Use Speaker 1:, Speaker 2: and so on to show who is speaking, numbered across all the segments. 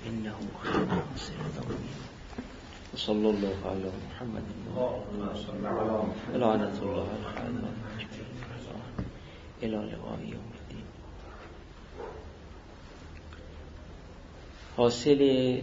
Speaker 1: إنه خير ناصر الأمين. وصلى الله على محمد ولعنة الله على إلى لقاء يوم الدين. حاصل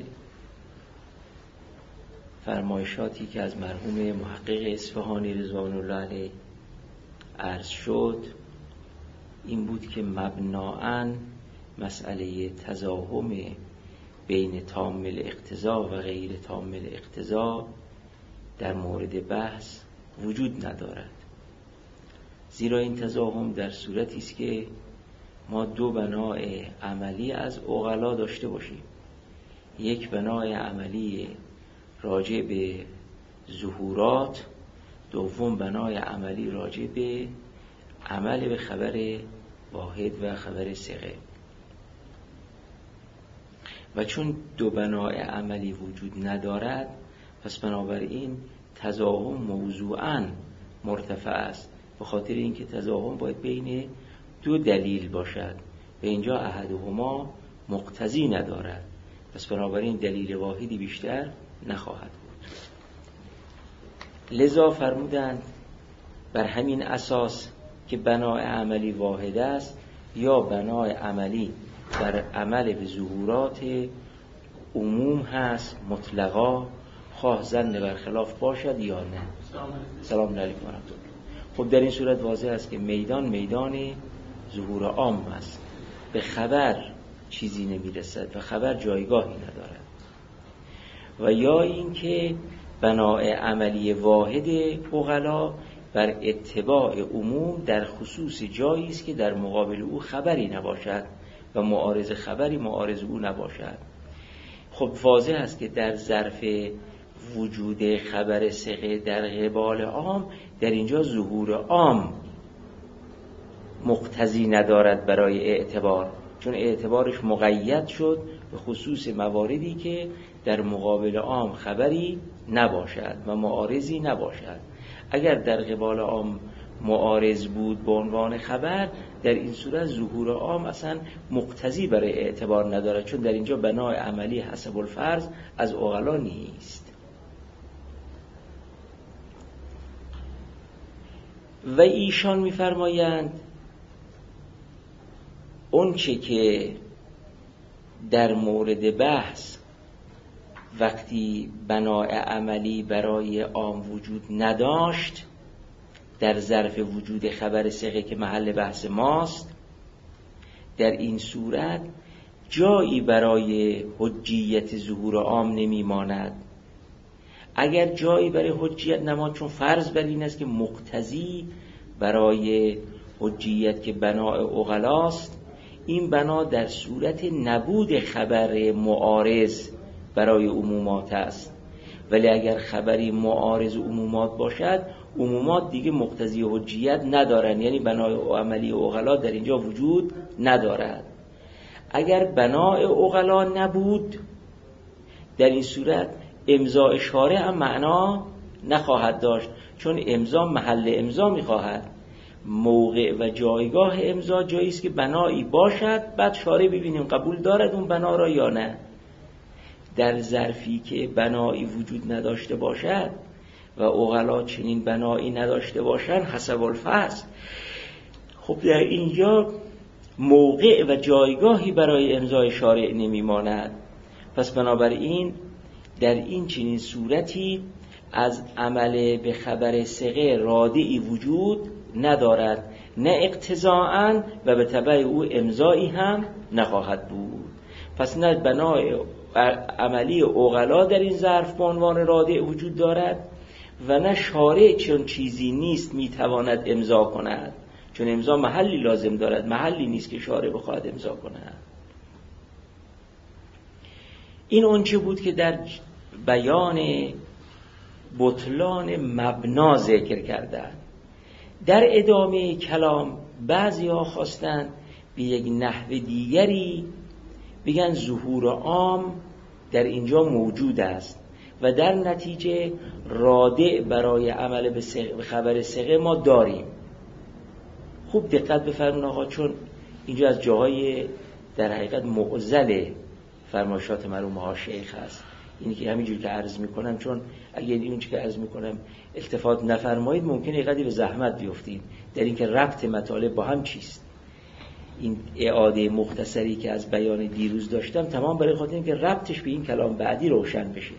Speaker 1: فرمایشاتی که از مرحوم محقق اصفهانی رضوان الله علیه عرض شد این بود که مبناً مسئله تزاحم بین تام الاقتضا و غیر تام الاقتضا در مورد بحث وجود ندارد، زیرا این تزاحم در صورتی است که ما دو بنای عملی از عقلا داشته باشیم. یک بنای عملی راجع به ظهورات، دوم بنای عملی راجع به عمل به خبر واحد و خبر ثقه. و چون دو بنای عملی وجود ندارد، پس بنابراین تزاحم موضوعاً مرتفع است، به خاطر اینکه تزاحم باید بین دو دلیل باشد و اینجا احدهما مقتضی ندارد، پس بنابراین دلیل واحدی بیشتر نخواهد بود. لذا فرمودند بر همین اساس که بنای عملی واحد است یا بنای عملی در عمل به ظهورات عموم هست مطلقا، خواه ظن برخلاف باشد یا نه. سلام علیکم و رحمت الله. خب در این صورت واضح است که میدان ظهور عام است، به خبر چیزی نمیرسد و خبر جایگاهی ندارد. و یا اینکه بنای عملی واحد عقلا بر اتباع عموم در خصوص جایی است که در مقابل او خبری نباشد و معارض خبری معارض او نباشد. خب واضح است که در ظرف وجود خبر ثقه در قبال عام، در اینجا ظهور عام مقتضی ندارد برای اعتبار، چون اعتبارش مقید شد به خصوص مواردی که در مقابل عام خبری نباشد و معارضی نباشد. اگر در قبال عام معارض بود به عنوان خبر، در این صورت ظهور عام اصلا مقتضی برای اعتبار ندارد، چون در اینجا بنای عملی حسب الفرض از عقلا نیست. و ایشان می‌فرمایند اون چه که در مورد بحث وقتی بنای عملی برای عام وجود نداشت، در ظرف وجود خبر ثقه که محل بحث ماست، در این صورت جایی برای حجیت ظهور عام نمیماند. اگر جایی برای حجیت نماند، چون فرض بر این است که مقتضی برای حجیت که بنای عقلاست، این بنا در صورت نبود خبر معارض برای عمومات است. ولی اگر خبری معارض عمومات باشد، عمومات دیگه مقتضی حجیت ندارن، یعنی بنای عملی عقلا در اینجا وجود ندارد. اگر بنای عقلا نبود، در این صورت امضاء شارع هم معنا نخواهد داشت، چون امضا محل امضا میخواهد. موقع و جایگاه امضا جایی است که بنایی باشد، بعد شارع ببینیم قبول دارد اون بنا را یا نه. در ظرفی که بنایی وجود نداشته باشد و عقلا چنین بنایی نداشته باشند حسب الفرض، خب در اینجا موقع و جایگاهی برای امضای شارع نمیماند. پس بنابراین در این چنین صورتی از عمل به خبر ثقه رادعی وجود ندارد، نه اقتضاءً و به تبع او امضایی هم نخواهد بود. پس نه بنای عملی عقلا در این ظرف به عنوان رادع وجود دارد و نه شارع چون چیزی نیست میتواند امضا کند، چون امضا محلی لازم دارد، محلی نیست که شارع بخواهد امضا کند. این اونچه بود که در بیان بطلان مبنا ذکر کردند. در ادامه کلام بعضی ها خواستند به یک نحو دیگری بگن ظهور عام در اینجا موجود است و در نتیجه رادع برای عمل به خبر ثقه ما داریم. خوب دقت بفرمایید آقا، چون اینجا از جاهای در حقیقت معضل فرمایشات مرحوم ها شیخ هست. اینی که همینجور که عرض میکنم، چون اگه این که عرض میکنم التفات نفرمایید ممکنه یه قدری به زحمت بیفتید در اینکه ربط مطالب با هم چیست. این اعاده مختصری که از بیان دیروز داشتم تمام برای خاطر اینکه ربطش به این کلام بعدی روشن بشه.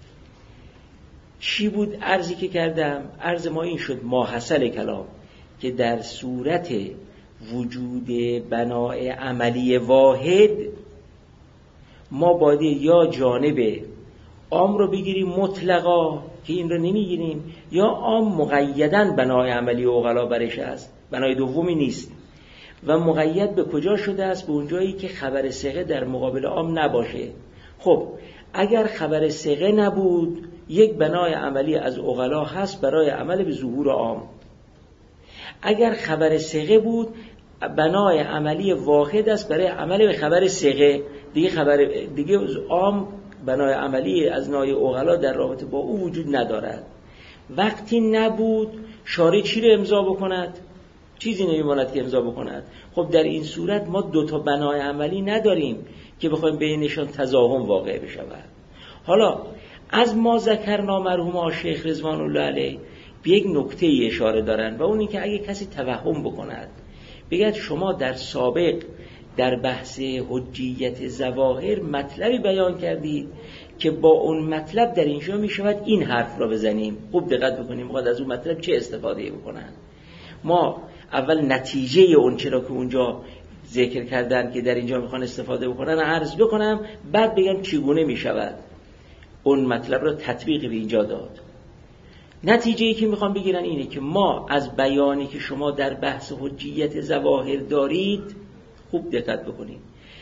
Speaker 1: چی بود عرضی که کردم؟ عرض ما این شد ماحصل کلام که در صورت وجود بنای عملی واحد ما باید یا جانب عام رو بگیریم مطلقا که این رو نمیگیریم، یا عام مقیدن بنای عملی عقلا برش است، بنای دومی نیست. و مقید به کجا شده است؟ به اونجایی که خبر ثقه در مقابل عام نباشه. خب اگر خبر ثقه نبود، یک بنای عملی از عقلا هست برای عمل به ظهور عام. اگر خبر ثقه بود، بنای عملی واحد است برای عمل به خبر ثقه. دیگه عام بنای عملی از نوع عقلا در رابطه با او وجود ندارد. وقتی نبود، شارع چی رو امضا بکند؟ چیزی نمیماند که امضا بکند. خب در این صورت ما دو تا بنای عملی نداریم که بخوایم بینشان تضاهم واقع بشود. حالا از ما ذکرنا مرحوم شیخ رضوان الله علیه به یک نکته اشاره دارن و اون این که اگه کسی توهم بکند بگید شما در سابق در بحث حجیت ظواهر مطلبی بیان کردید که با اون مطلب در اینجا می شود این حرف را بزنیم. خوب دقت بکنیم میخواد از اون مطلب چه استفاده بکنن. ما اول نتیجه اون چرا که اونجا ذکر کردن که در اینجا میخوان استفاده بکنن عرض بکنم، بعد بگم چگونه می شود اون مطلب را تطبیق به اینجا داد. نتیجه‌ای که میخوام بگیرن اینه که ما از بیانی که شما در بحث حجیت ظواهر دارید خوب دقت بکنید،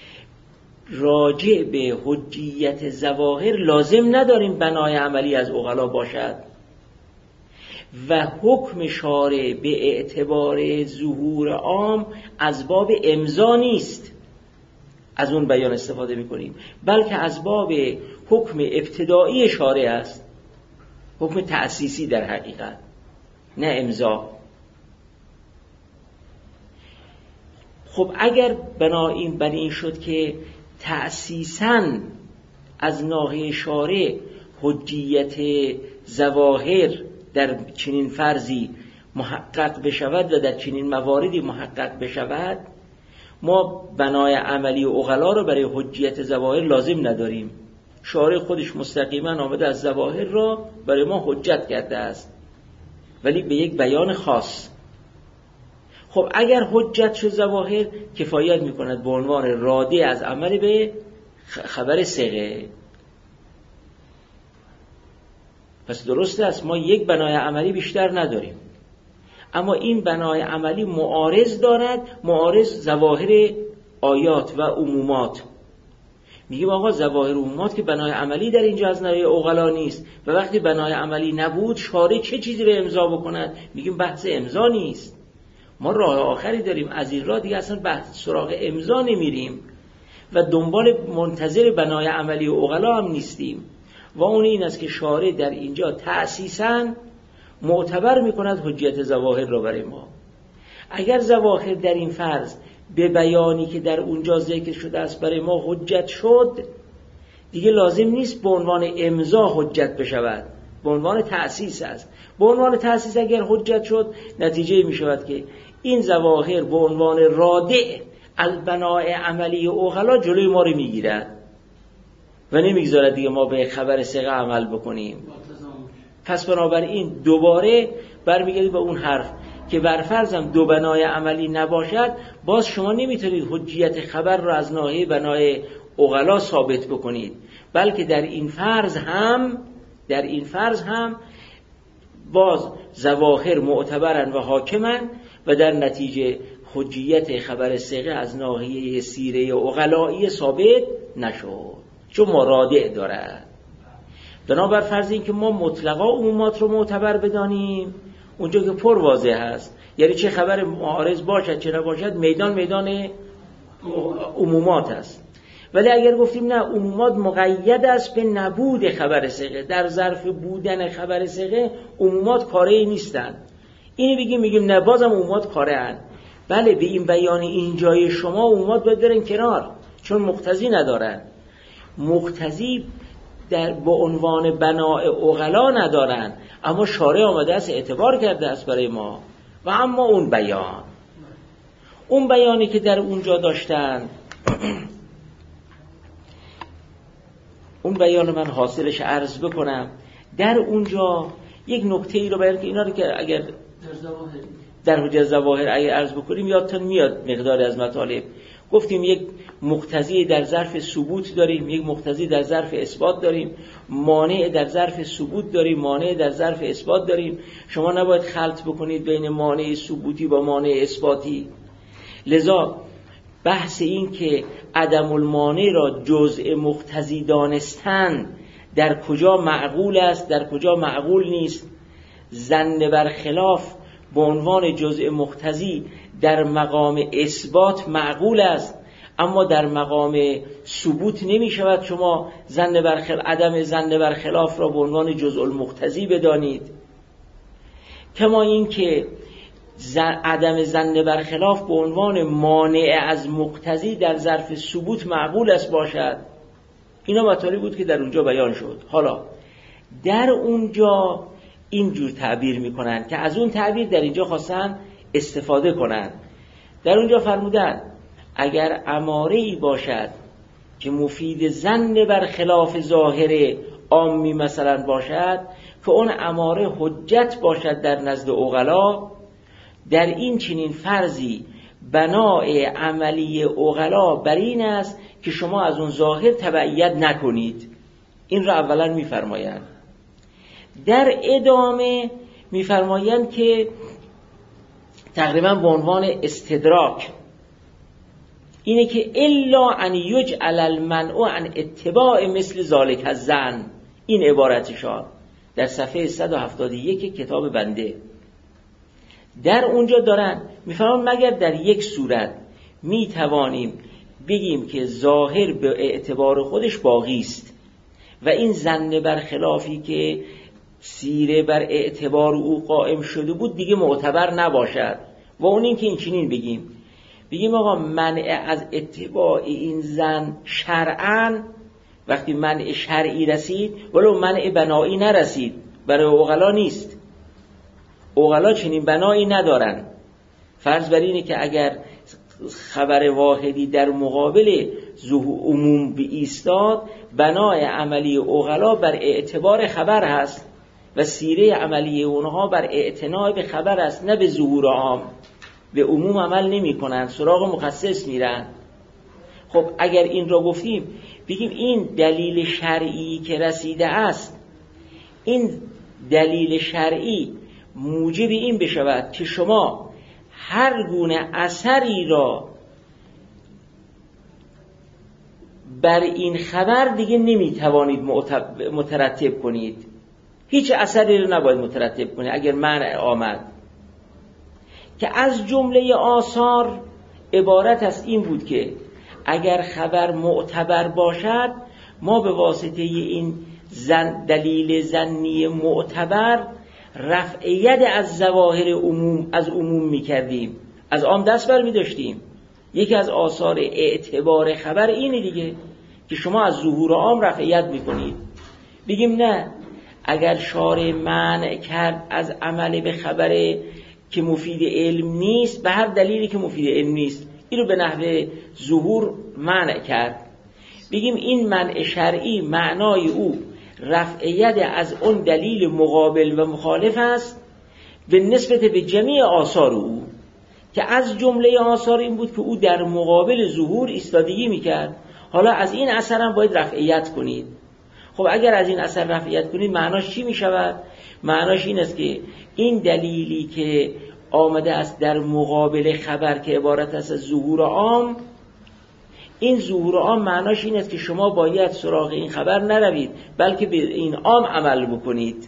Speaker 1: راجع به حجیت ظواهر لازم نداریم بنای عملی از عقلا باشد و حکم شارع به اعتبار ظهور عام از باب امضا نیست از اون بیان استفاده میکنیم، بلکه از باب حکم ابتدایی شارع است، حکم تأسیسی در حقیقت، نه امضا. خب اگر بنابراین این شد که تأسیساً از ناحیه شارع حجیت ظواهر در چنین فرضی محقق بشود و در چنین مواردی محقق بشود، ما بنای عملی عقلا رو برای حجیت ظواهر لازم نداریم. شارع خودش مستقیما آمده از ظواهر را برای ما حجت کرده است، ولی به یک بیان خاص. خب اگر حجت شد ظواهر کفایت میکند به عنوان راده از عمل به خبر ثقه. پس درسته است ما یک بنای عملی بیشتر نداریم، اما این بنای عملی معارض دارد، معارض ظواهر آیات و عمومات. میگیم آقا ظواهر عمومات که بنای عملی در اینجا از نوع عقلا نیست و وقتی بنای عملی نبود شارع چه چیزی رو امضا بکند؟ میگیم بحث امضا نیست، ما راه آخری داریم، از این راه دیگه اصلا بحث سراغ امضا نمیریم و دنبال منتظر بنای عملی عقلا هم نیستیم. و اون این است که شارع در اینجا تأسیساً معتبر میکند حجیت ظواهر را برای ما. اگر ظواهر در این فرض به بیانی که در اونجا ذکر شده است برای ما حجت شد، دیگه لازم نیست به عنوان امضا حجت بشود، به عنوان تأسیس است. به عنوان تأسیس اگر حجت شد، نتیجه می شود که این ظواهر به عنوان رادع البناء عملی عقلا جلوی ما رو میگیرد و نمیگذارد دیگه ما به خبر ثقه عمل بکنیم. پس بنابراین دوباره برمیگردیم به اون حرف که برفرضم دو بنای عملی نباشد، باز شما نمیتونید حجیت خبر را از ناحیه بنای عقلا ثابت بکنید، بلکه در این فرض هم باز ظواهر معتبرن و حاکمن و در نتیجه حجیت خبر ثقه از ناحیه سیره عقلایی ثابت نشد چون مرادع دارد. بنابر فرض این که ما مطلقا عمومات رو معتبر بدانیم اونجا که پر واضح هست، یعنی چه خبر معارض باشد چه نباشد میدان عمومات است. ولی اگر گفتیم نه عمومات مقید است به نبود خبر ثقه، در ظرف بودن خبر ثقه عمومات کاری نیستند، اینو میگیم نه بازم عمومات کاره اند. بله به این بیان اینجای شما عمومات باید برن کنار چون مقتضی ندارن. مقتضی با عنوان بناء عقلا ندارن، اما شارع آمده است اعتبار کرده است برای ما. و اما اون بیانی که در اونجا داشتن، اون بیان من حاصلش عرض بکنم. در اونجا یک نکته ای رو بیان که اینا رو که اگر در حجت ظواهر اگر عرض بکنیم یادتون میاد مقدار از مطالب. گفتیم یک مقتضی در ظرف ثبوت داریم، یک مقتضی در ظرف اثبات داریم، مانع در ظرف ثبوت داریم، مانع در ظرف اثبات داریم. شما نباید خلط بکنید بین مانع ثبوتی با مانع اثباتی. لذا بحث این که عدم المانع را جزء مقتضی دانستن در کجا معقول است، در کجا معقول نیست، ظن بر خلاف به عنوان جزء مقتضی در مقام اثبات معقول است، اما در مقام ثبوت نمی شود شما عدم ظن بر خلاف را به عنوان جزء المقتضی بدانید. کما این که عدم ظن بر خلاف به عنوان مانع از مقتضی در ظرف ثبوت معقول است باشد. اینا مطالبی بود که در اونجا بیان شد. حالا در اونجا اینجور تعبیر میکنن که از اون تعبیر در اینجا خواستن استفاده کنن. در اونجا فرمودن اگر اماره‌ای باشد که مفید ظن بر خلاف ظاهر عامی مثلا باشد که اون اماره حجت باشد در نزد عقلا، در این چنین فرضی بنای عملی عقلا بر این است که شما از اون ظاهر تبعیت نکنید. این را اولا میفرمایند. در ادامه میفرمایند که تقریبا به عنوان استدراک اینه که الا ان یجعل المنع عن اتباع مثل ذالک الظن. این عبارتشان در صفحه 171 کتاب بنده. در اونجا دارن میفرمان مگر در یک صورت میتوانیم بگیم که ظاهر به اعتبار خودش باقی است و این ظن بر خلافی که سیره بر اعتبار او قائم شده بود دیگه معتبر نباشد. و اون این که این چنین بگیم آقا منع از اتباع این ظن شرعاً، وقتی منع شرعی رسید ولو منع بنایی نرسید، برای عقلا نیست. عقلا چنین بنایی ندارن. فرض بر اینه که اگر خبر واحدی در مقابل عموم ایستاد، بنای عملی عقلا بر اعتبار خبر هست و سیره عملی اونها بر اعتناع به خبر است، نه به ظهور عام. به عموم عمل نمی کنن، سراغ مخصص میرن. خب اگر این را گفتیم بگیم این دلیل شرعی که رسیده است، این دلیل شرعی موجب این بشود که شما هر گونه اثری را بر این خبر دیگه نمیتوانید مترتب کنید. هیچ اثری رو نباید مترتب کنید اگر منع آمد. که از جمله آثار عبارت است این بود که اگر خبر معتبر باشد ما به واسطه این دلیل ظنی معتبر رفع ید از ظواهر عموم از عموم می‌کردیم، از عام دست بر می‌داشتیم. یکی از آثار اعتبار خبر اینه دیگه که شما از ظهور عام رفع ید می‌کنید. بگیم نه، اگر شارع منع کرد از عمل به خبر که مفید علم نیست، به هر دلیلی که مفید علم نیست، این رو به نحو ظهور منع کرد، بگیم این منع شرعی معنای او رفع ید از اون دلیل مقابل و مخالف است به نسبت به جمیع آثار او، که از جمله آثار این بود که او در مقابل ظهور ایستادگی میکرد. حالا از این اثر هم باید رفع ید کنید. خب اگر از این اثر رفع ید کنید معناش چی میشود؟ معناش این است که این دلیلی که آمده است در مقابل خبر که عبارت است از ظهور عام، این ظهور عام معناش این است که شما باید سراغ این خبر نروید بلکه به این عام عمل بکنید.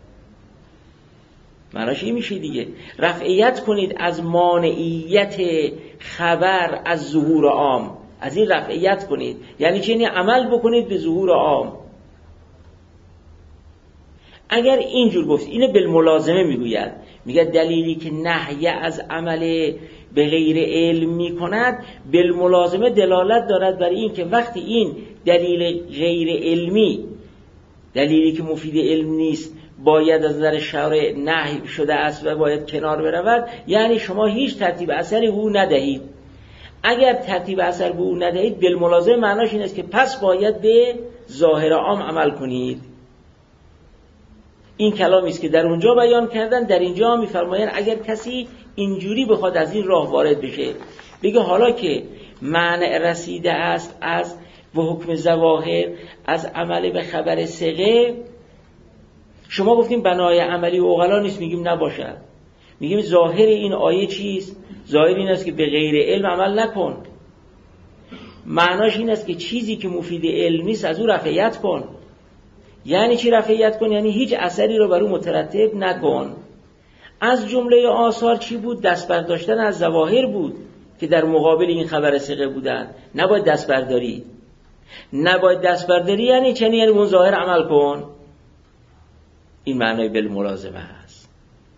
Speaker 1: معناش این میشه دیگه، رفعیت کنید از مانعیت خبر از ظهور عام، از این رفعیت کنید. یعنی چه؟ یعنی عمل بکنید به ظهور عام. اگر اینجور گفت، اینو بالملازمه میگوید، میگه دلیلی که نهی از عمل به غیر علم میکند بالملازمه دلالت دارد بر این که وقتی این دلیل غیر علمی، دلیلی که مفید علم نیست، باید از نظر شرع نهی شده است و باید کنار برود، یعنی شما هیچ ترتیب اثری به او ندهید. اگر ترتیب اثر به او ندهید بالملازمه معناش این است که پس باید به ظاهر عام عمل کنید. این کلامی است که در اونجا بیان کردن. در اینجا میفرمایند اگر کسی اینجوری بخواد از این راه وارد بشه، بگه حالا که مانع رسیده است از و حکم ظواهر از عمل به خبر ثقه، شما گفتیم بنای عملی عقلا نیست، میگیم نباشد، میگیم ظاهر این آیه چیست؟ ظاهر این است که به غیر علم عمل نکن. معناش این است که چیزی که مفید علم نیست از او رفعیت کن. یعنی چی رفعیت کن؟ یعنی هیچ اثری رو بر او مترتب نکن. از جمله آثار چی بود؟ دست برداشتن از ظواهر بود که در مقابل این خبر ثقه بودن. نباید دست برداری. نباید دست برداری یعنی چنین، یعنی اون ظاهر عمل کن. این معنای بالملازمه هست.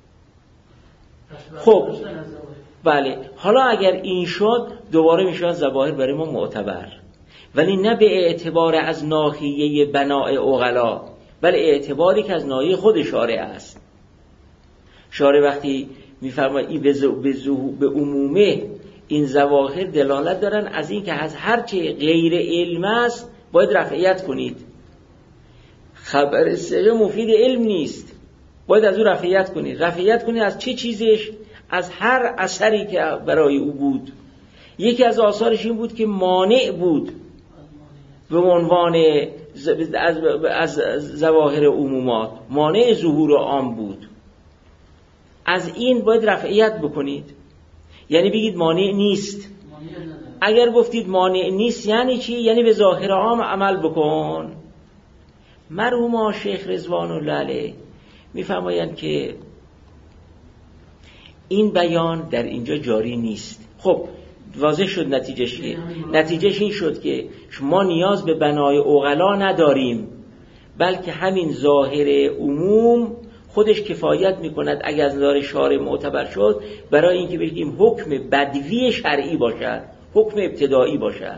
Speaker 1: خب بله، حالا اگر این شد دوباره میشود ظواهر برای ما معتبر، ولی نه به اعتبار از ناحیه بناء عقلا، بل اعتباری که از ناحیه خود شارع است. شارع وقتی میفرماید این به عمومه این ظواهر دلالت دارن از این که از هر چه غیر علم است باید رفعیت کنید. خبر ثقه مفید علم نیست، باید از او رفعیت کنید. رفعیت کنید از چه چیزش؟ از هر اثری که برای او بود. یکی از آثارش این بود که مانع بود به عنوان از ظواهر عمومات، مانع ظهور عام بود. از این باید رفعیت بکنید، یعنی بگید مانع نیست. اگر گفتید مانع نیست یعنی چی؟ یعنی به ظاهر عام عمل بکن. مرحوم شیخ رضوان الله علیه میفرمایند که این بیان در اینجا جاری نیست. خب واضح شد نتیجهش که نتیجهش این شد که ما نیاز به بنای عقلا نداریم، بلکه همین ظاهر عموم خودش کفایت میکند اگر از نظر شارع معتبر شد برای اینکه بگیم حکم بدوی شرعی باشد، حکم ابتدایی باشد.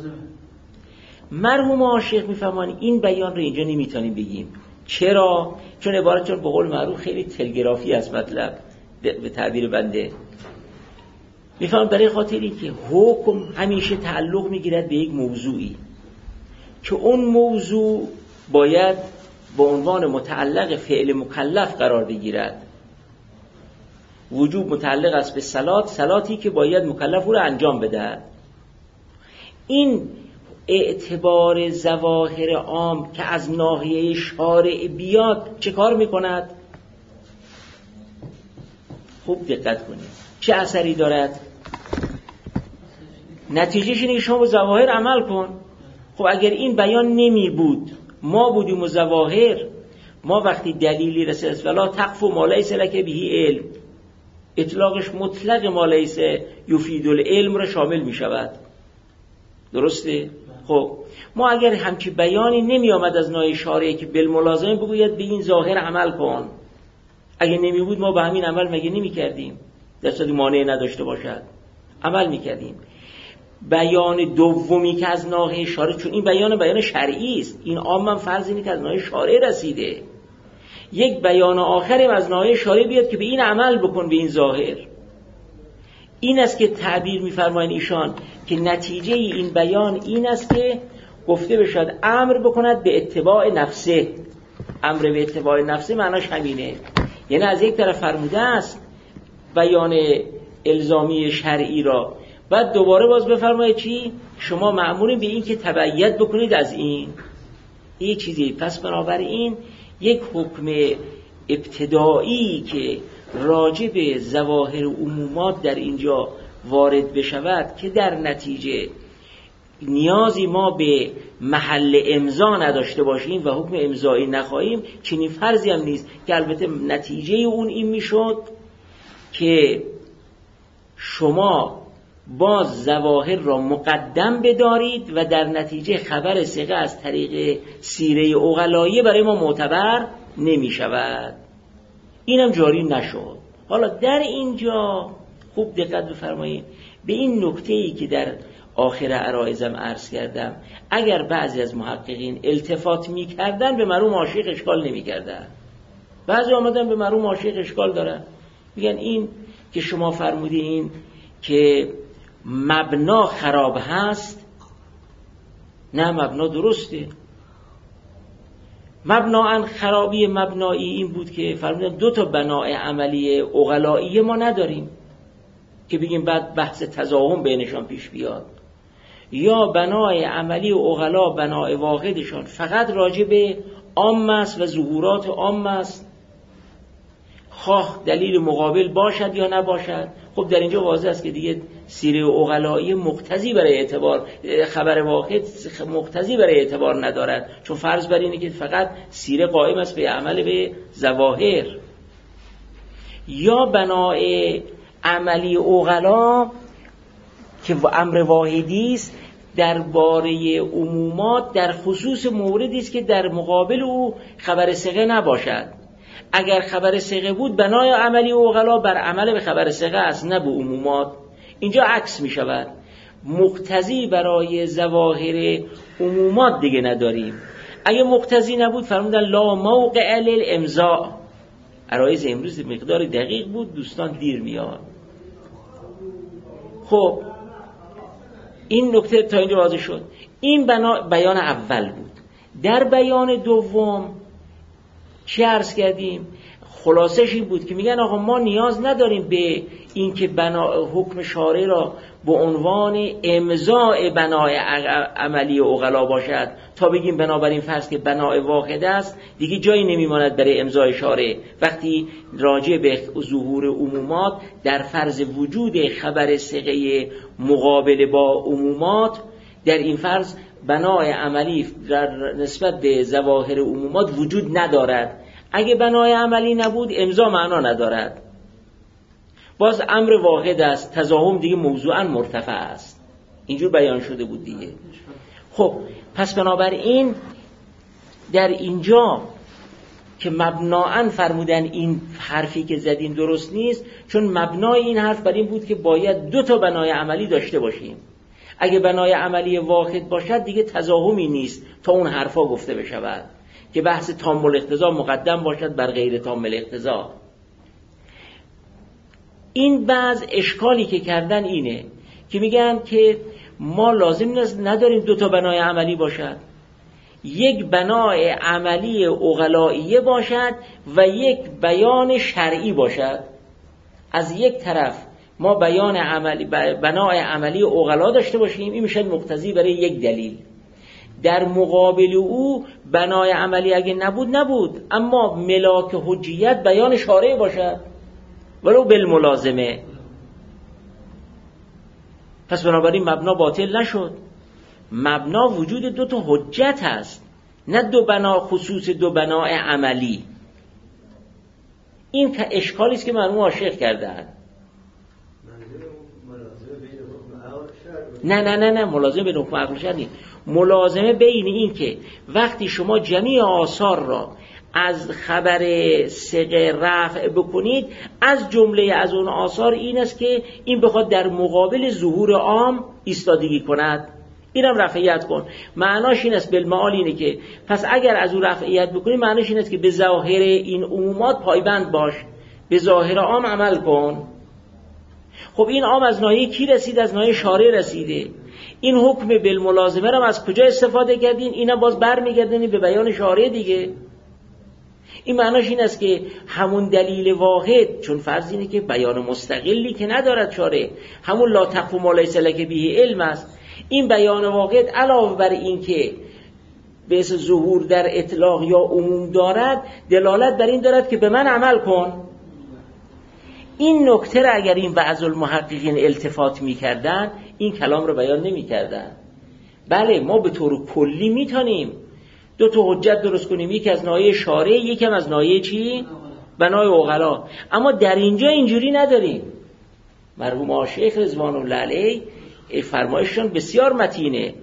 Speaker 1: مرحوم شیخ میفهمن این بیان رو اینجا نمیتونیم بگیم. چرا؟ چون عبارتشون به قول معروف خیلی تلگرافی است. مطلب به تعبیر بنده میفهم برای خاطری که حکم همیشه تعلق میگیرد به یک موضوعی که اون موضوع باید با عنوان متعلق فعل مکلف قرار بگیرد. وجوب متعلق است به صلاتی که باید مکلف او را انجام بدهد. این اعتبار ظواهر عام که از ناحیه شارع بیاد چه کار میکند؟ خوب دقت کنید چه اثری دارد؟ نتیجهش اینه که شما با ظواهر عمل کن. خب اگر این بیان نمی بود، ما بودیم و ظواهر، ما وقتی دلیلی رسید ولا تقف ما لیس لک به علم، اطلاقش مطلق ما لیس یفید العلم را شامل می شود. درسته؟ خب ما اگر همچی بیانی نمی آمد از ناحیه شارعی که بالملازمه بگوید به این ظاهر عمل کن، اگه نمی بود ما به همین عمل مگه نمی کردیم؟ در صورتی مانع نداشته باشد عمل می کردیم. بیان دومی که از ناحیه شارع، چون این بیان شرعی است، این عامم فرض اینه که از ناحیه شارع رسیده، یک بیان آخری از ناحیه شارع بیاد که به این عمل بکن، به این ظاهر. این است که تعبیر می‌فرمایند ایشان که نتیجه این بیان این است که گفته بشد امر بکند به اتباع نفسه. امر به اتباع نفسه معناش همینه، یعنی از یک طرف فرموده است بیان الزامی شرعی را، بعد دوباره باز بفرمایید چی؟ شما مأمورین به این که تبعیت بکنید از این چیزی. پس بنابراین یک حکم ابتدایی که راجع به ظواهر عمومات در اینجا وارد بشود که در نتیجه نیازی ما به محل امضا نداشته باشیم و حکم امضایی نخواهیم، چنین فرضی هم نیست که البته نتیجه اون این میشد که شما باز ظواهر را مقدم بدارید و در نتیجه خبر ثقه از طریق سیره عقلاییه برای ما معتبر نمی شود. اینم جاری نشد. حالا در اینجا خوب دقت بفرمایید به این نکته‌ای که در آخر عرایزم عرض کردم، اگر بعضی از محققین التفات می‌کردن به مرحوم عاشق اشکال نمی‌کردن، بعضی آمدن به مرحوم عاشق اشکال دارن، میگن این که شما فرمودین که مبنا خراب هست، نه مبنا درسته. مبناً خرابی مبنایی این بود که فرمودن دو تا بنای عملی عقلایی ما نداریم که بگیم بعد بحث تضاهم بینشان پیش بیاد، یا بنای عملی عقلا بنای واحدشان فقط راجع به عام است و ظهورات عام است، خواه دلیل مقابل باشد یا نباشد. خب در اینجا واضح است که دیگه سیره عقلایی مقتضی برای اعتبار، خبر واحد مقتضی برای اعتبار ندارد، چون فرض بر اینه که فقط سیره قائم است به عمل به ظواهر. یا بنای عملی عقلا که امر واحدی است درباره عمومات در خصوص موردی است که در مقابل او خبر ثقه نباشد. اگر خبر ثقه بود بنای عملی عقلا بر عمل به خبر ثقه است، نه به عمومات. اینجا عکس می شود، مقتضی برای ظواهر عمومات دیگه نداریم. اگه مقتضی نبود فرمودن لا موقع للامضاء. عرایز امروز مقدار دقیق بود، دوستان دیر میاد. خب این نکته تا اینجا واضح شد. این بیان اول بود. در بیان دوم چی عرض کردیم؟ خلاصش این بود که میگن آقا ما نیاز نداریم به این که حکم شارع را به عنوان امضاء بنای عملی عقلا باشد تا بگیم بنابراین فرض که بنای واحد است دیگه جایی نمیماند برای امضای شارع. وقتی راجع به ظهور عمومات در فرض وجود خبر ثقه مقابل با عمومات، در این فرض بنای عملی در نسبت به ظواهر عمومات وجود ندارد. اگه بنای عملی نبود امضا معنا ندارد، باز امر واحد است، تضاهم دیگه موضوعا مرتفع است. اینجور بیان شده بود دیگه. خب پس بنابراین در اینجا که مبناً فرمودن این حرفی که زدین درست نیست، چون مبنای این حرف بر این بود که باید دو تا بنای عملی داشته باشیم. اگه بنای عملی واحد باشد دیگه تضاهمی نیست تا اون حرفا گفته بشود که بحث تام الاقتضا مقدم باشد بر غیر تام الاقتضا. این بعض اشکالی که کردن اینه که میگن که ما لازم نداریم دو تا بنای عملی باشد، یک بنای عملی عقلائیه باشد و یک بیان شرعی باشد. از یک طرف ما بیان عملی بنای عملی عقلا داشته باشیم، این میشه مقتضی برای یک دلیل. در مقابل او بنای عملی اگه نبود، اما ملاک حجیت بیان شارع باشد ولو بالملازمه. پس بنابراین مبنا باطل نشد. مبنا وجود دو تا حجت هست، نه دو بنا خصوص دو بنای عملی. این اشکالی است که مرحوم عاشق کردن. نه ملازمه بین حکم عقل شرع نیست. ملازمه بین این که وقتی شما جمیع آثار را از خبر ثقه رفع بکنید، از جمله از اون آثار این است که این بخواد در مقابل ظهور عام ایستادگی کند، اینم رفعیت کن. معناش این است بالمعال اینه که پس اگر از اون رفعیت بکنی معناش این است که به ظاهر این عمومات پایبند باش، به ظاهر عام عمل کن. خب این عام از ناحیه کی رسید؟ از ناحیه شارع رسیده. این حکم بالملازمه را از کجا استفاده کردین؟ اینا باز برمیگردن به بیان شارع دیگه. این معناش این است که همون دلیل واحد، چون فرض اینه که بیان مستقلی که ندارد شارع، همون لا تقف ما لیس لک به علم است. این بیان واحد علاوه بر این که به اسم ظهور در اطلاق یا عموم دارد، دلالت بر این دارد که به من عمل کن. این نکته را اگر این بعض المحققین التفات می‌کردن، این کلام رو بیان نمی‌کردن. بله ما به طور کلی می‌تونیم دو تا حجت درست کنیم، یکی از ناحیه شارع، یکی از ناحیه چی؟ بنای عقلا. اما در اینجا اینجوری نداریم. مرحوم عاشق رضوان الله علیه فرمایششون بسیار متینه.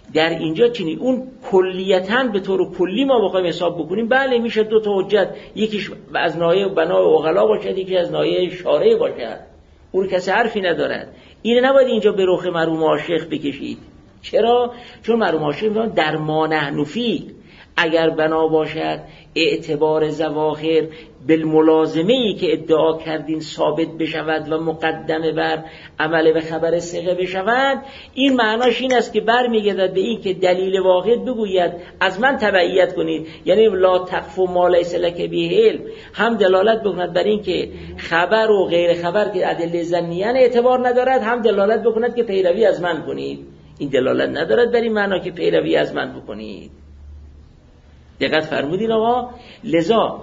Speaker 1: در اینجا چنین اون کلیتاً به طور کلی ما بخوایم حساب بکنیم، بله میشه دو تا حجت، یکیش از ناحیه بنای عقلا باشد، یکی از ناحیه شارع باشد، اون کسی حرفی ندارد. اینه نباید اینجا به رخ مرحوم عاشق بکشید. چرا؟ چون مرحوم عاشق میگن در ما نحن فی، اگر بنا باشد اعتبار ظواهر بالملازمه‌ای که ادعا کردین ثابت بشود و مقدمه بر عمل به خبر ثقه بشود، این معناش این است که برمیگردد به این که دلیل واحد بگوید از من تبعیت کنید، یعنی لا تقف ما لیس لک به علم، هم دلالت بکند بر این که خبر و غیر خبر که ادله ظنیه اعتبار ندارد، هم دلالت بکند که پیروی از من کنید. این دلالت ندارد بر این معنا که پیروی از من بکنید. دقت فرمودین آقا؟ لذا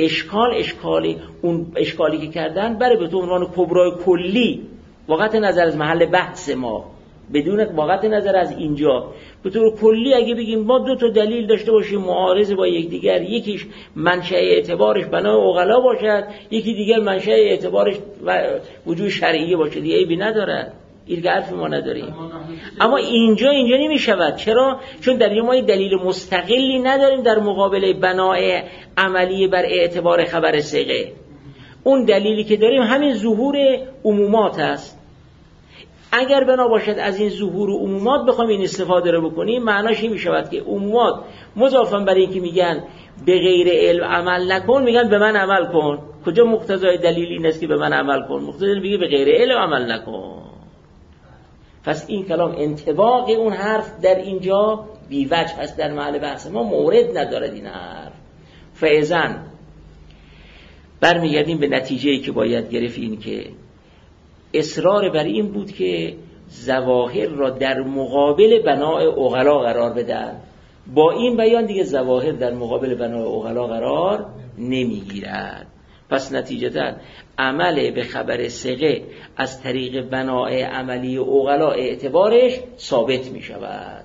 Speaker 1: اون اشکالی که کردن برای به تو عنوان کبرای کلی، وقت نظر از محل بحث ما، بدون وقت نظر از اینجا، به طور کلی اگه بگیم ما دو تا دلیل داشته باشیم معارض با یکدیگر، یکیش منشأ اعتبارش بنای عقلا باشد، یکی دیگر منشأ اعتبارش وجود شرعیه باشه، دیگه عیبی نداره، این حرف ما نداریم. اما اینجا نمی شود. چرا؟ چون در ما دلیل مستقلی نداریم در مقابل بنای عملی بر اعتبار خبر ثقه. اون دلیلی که داریم همین ظهور عمومات است. اگر بنا باشد از این ظهور عمومات بخوایم این استفاده رو بکنیم، معناش این می شود که عمومات مضافاً برای اینکه میگن به غیر علم عمل نکن، میگن به من عمل کن. کجا مقتضای دلیل این است که به من عمل کن؟ مقتضای میگه به غیر علم عمل نکن. پس این کلام انطباق اون حرف در اینجا بی‌وجه هست، در محل بحث ما مورد ندارد این حرف. فاذن برمیگردیم به نتیجه‌ای که باید گرفت، این که اصرار بر این بود که ظواهر را در مقابل بنای عقلا قرار بدن. با این بیان دیگه ظواهر در مقابل بنای عقلا قرار نمیگیرد. پس نتیجتاً عمل به خبر ثقه از طریق بنای عملی عقلا اعتبارش ثابت می شود.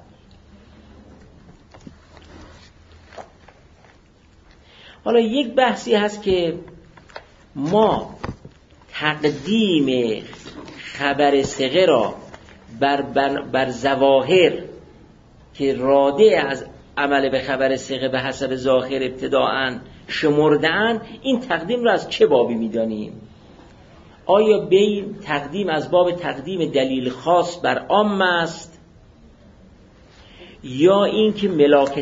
Speaker 1: حالا یک بحثی هست که ما تقدیم خبر ثقه را بر ظواهر که راده از عمل به خبر ثقه به حسب ظاهر ابتداءً شمردن، این تقدیم را از چه بابی می‌دانیم؟ آیا به تقدیم از باب تقدیم دلیل خاص بر عام است، یا این که ملاک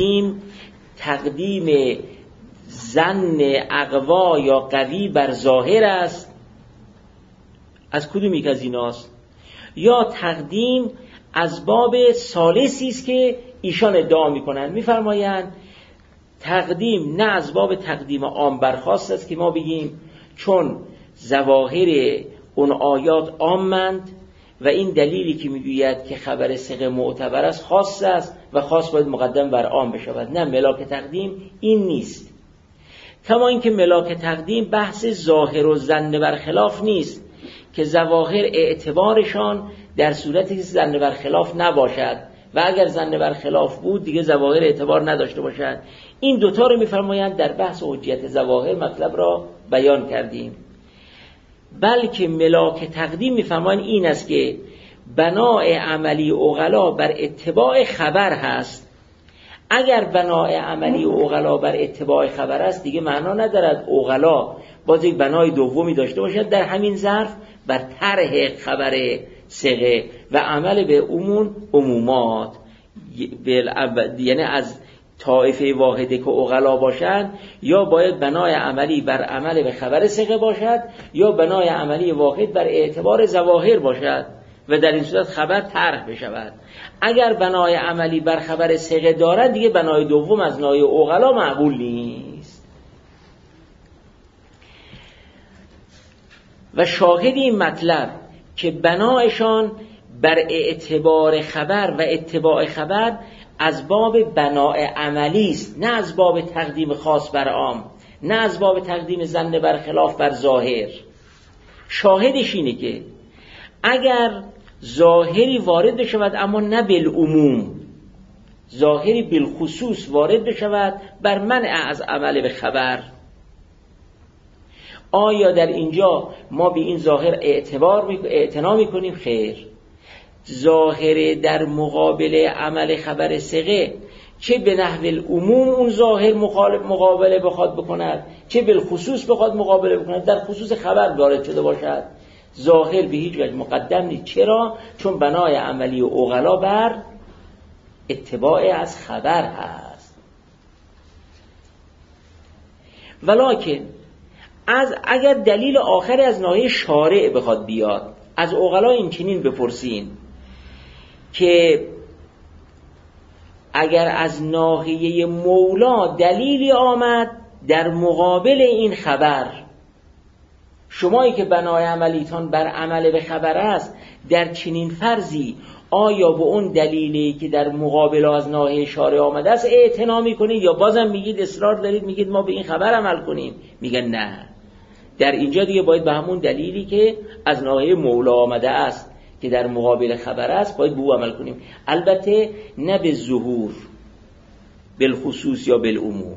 Speaker 1: تقدیم ظن اقوا یا قوی بر ظاهر است؟ از کدوم یک از ایناست؟ یا تقدیم از باب ثالثی است که ایشان ادعا می‌کنند، می‌فرمایند تقدیم نه از باب تقدیم عام برخاست است که ما بگیم چون ظواهر اون آیات عامند و این دلیلی که میگوید که خبر ثقه معتبر است خاص است و خاص باید مقدم بر عام بشود. نه، ملاک تقدیم این نیست. کما اینکه ملاک تقدیم بحث ظاهر و ظن بر خلاف نیست که ظواهر اعتبارشان در صورتی که ظن بر خلاف نباشد و اگر ظن بر خلاف بود دیگه ظواهر اعتبار نداشته باشد. این دوتا رو میفرمایند در بحث حجیت ظواهر مطلب را بیان کردیم. بلکه ملاک تقدیم میفرمایند این است که بنای عملی عقلا بر اتباع خبر هست. اگر بنای عملی عقلا بر اتباع خبر است دیگه معنا ندارد عقلا باز یک بنای دومی داشته باشد در همین ظرف بر طرح خبر ثقه و عمل به عمومات، یعنی از طائفه واحده که عقلا باشند یا باید بنای عملی بر عمل به خبر ثقه باشد یا بنای عملی واحد بر اعتبار ظواهر باشد و در این صورت خبر طرح بشود. اگر بنای عملی بر خبر ثقه دارد دیگه بنای دوم از ناحیه عقلا معقول نیست. و شاهد این مطلب که بنایشان بر اعتبار خبر و اتباع خبر از باب بنای عملی است، نه از باب تقدیم خاص بر عام، نه از باب تقدیم ظن بر خلاف بر ظاهر. شاهدش اینه که اگر ظاهری وارد بشود اما نه بالعموم، ظاهری بالخصوص وارد بشود بر منع از عمل به خبر، آیا در اینجا ما به این ظاهر اعتنا میکنیم؟ خیر. ظاهر در مقابل عمل خبر ثقه، چه به نحو العموم اون ظاهر مقابله بخواد بکند، چه بالخصوص بخواد مقابله بکند، در خصوص خبر وارد شده باشد، ظاهر به هیچ وجه مقدم نیست. چرا؟ چون بنای عملی عقلا بر اتباع از خبر هست. ولکن اگر دلیل آخری از ناحیه شارع بخواد بیاد، از عقلا این چنین بپرسین که اگر از ناحیه مولا دلیلی آمد در مقابل این خبر، شمایی که بنای عملیتان بر عمل به خبر است، در چنین فرضی آیا به اون دلیلی که در مقابل از ناحیه شارع آمده است اعتنا میکنید یا بازم میگید اصرار دارید میگید ما به این خبر عمل کنیم؟ میگن نه، در اینجا دیگه باید به همون دلیلی که از ناحیه مولا آمده است که در مقابل خبر است باید به او عمل کنیم، البته نه به ظهور، بالخصوص یا بالعموم.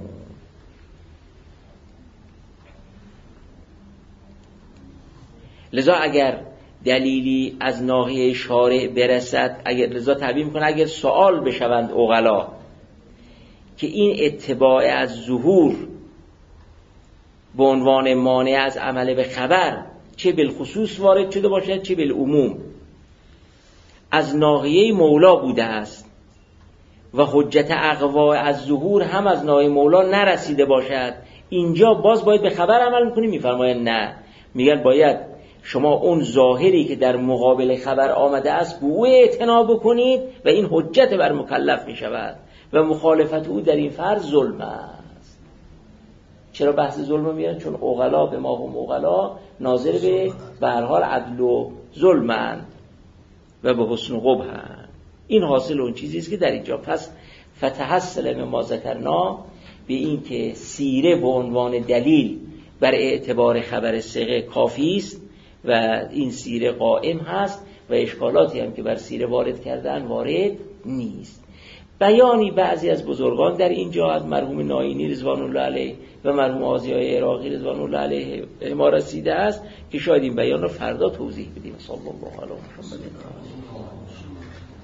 Speaker 1: لذا اگر دلیلی از ناحیه شارع برسد، اگر لذا تعبیر میکنه اگر سوال بشوند عقلا که این اتباع از ظهور به عنوان مانع از عمل به خبر چه بالخصوص وارد شده باشد چه بالعموم از ناحیه مولا بوده است و حجت اقوا از ظهور هم از ناحیه مولا نرسیده باشد، اینجا باز باید به خبر عمل میکنیم؟ میفرماید نه، میگن باید شما اون ظاهری که در مقابل خبر آمده است به او اعتنا بکنید و این حجت بر مکلف می شود و مخالفت او در این فرض ظلم است. چرا بحث ظلم میاد؟ چون عقلا به ما هم عقلا ناظر به هر حال عدل و ظلمند و به حسن و قبحند. این حاصل اون چیزی است که در اینجا پس فتحصل ما ذکرنا به این که سیره به عنوان دلیل بر اعتبار خبر ثقه کافی است و این سیره قائم هست و اشکالاتی هم که بر سیره وارد کردن وارد نیست. بیانی بعضی از بزرگان در اینجا از مرحوم ناینی رضوان الله علیه و مرحوم آذیای عراقی رضوان الله علیه ما رسیده است که شاید این بیان رو فردا توضیح بدیم. صلی الله علیه و سلم.